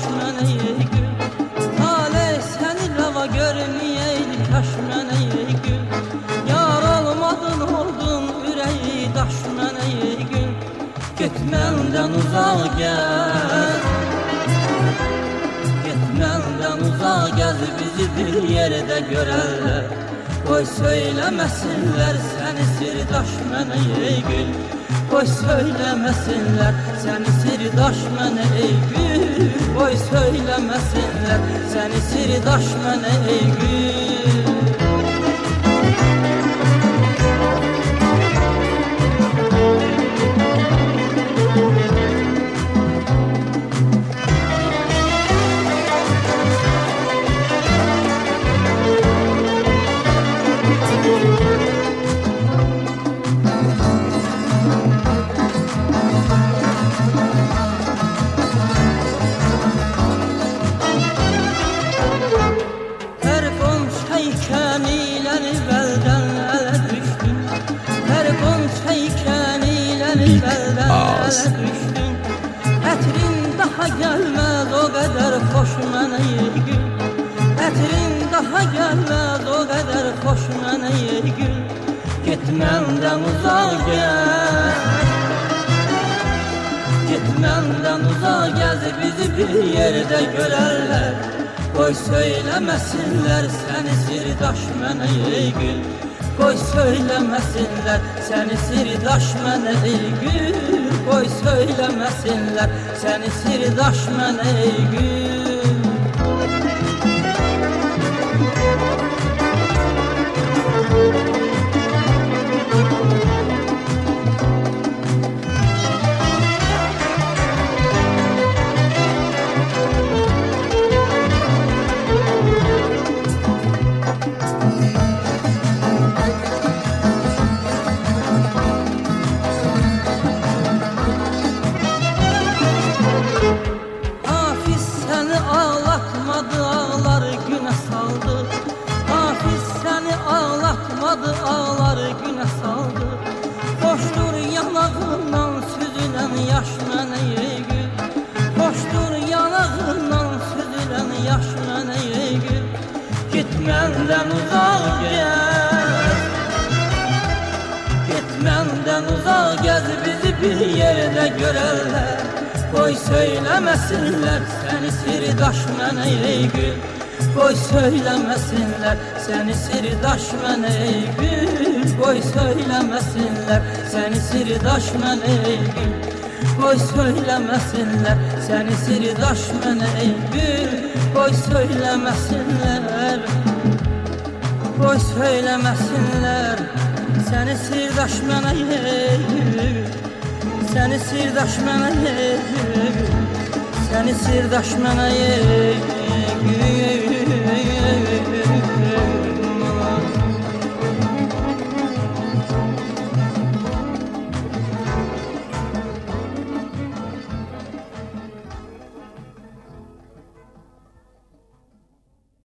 mənə ey gül. Talih səni rava görməyəydi kaş mənə ey gül. Yar olmadın oldun ürəyi daş mənə ey gül. Get məndən uzaq gəl, get məndən uzaq gəl, bizi bir yerdə görərlər. Qoy söyləməsinlər səni sirdaş mənə ey gül. Qoy söyləməsinlər səni sirdaş mənə ey gül. Qoy söyləməsinlər səni sirdaş mənə ey gül. Ətrin daha gəlməz o qədər xoş mənə ey gül. Ətrin daha gəlməz o qədər xoş mənə ey gül. Get məndən uzaq gəl, get məndən uzaq gəl, bizi bir yerdə görərlər. Qoy söyləməsinlər səni sirdaş mənə ey gül. Qoy söyləməsinlər səni sirdaş mənə ey gül. Qoy söyləməsinlər səni sirdaş mənə ey gül. Ağları günə saldı. Xoşdur yanağından süzülən yaş mənə ey gül. Xoşdur yanağından süzülən yaş mənə ey gül. Get məndən uzaq gəl, get məndən uzaq gəl, bizi bir yerdə görərlər. Qoy söyləməsinlər səni sirdaş mənə ey gül. Qoy söyləməsinlər səni sirdaş mənə ey gül. Qoy söyləməsinlər səni sirdaş mənə ey gül. Qoy söyləməsinlər səni sirdaş mənə ey gül. Qoy söyləməsinlər, qoy söyləməsinlər səni sirdaş mənə ey gül. Səni sirdaş mənə ey gül, səni sirdaş mənə ey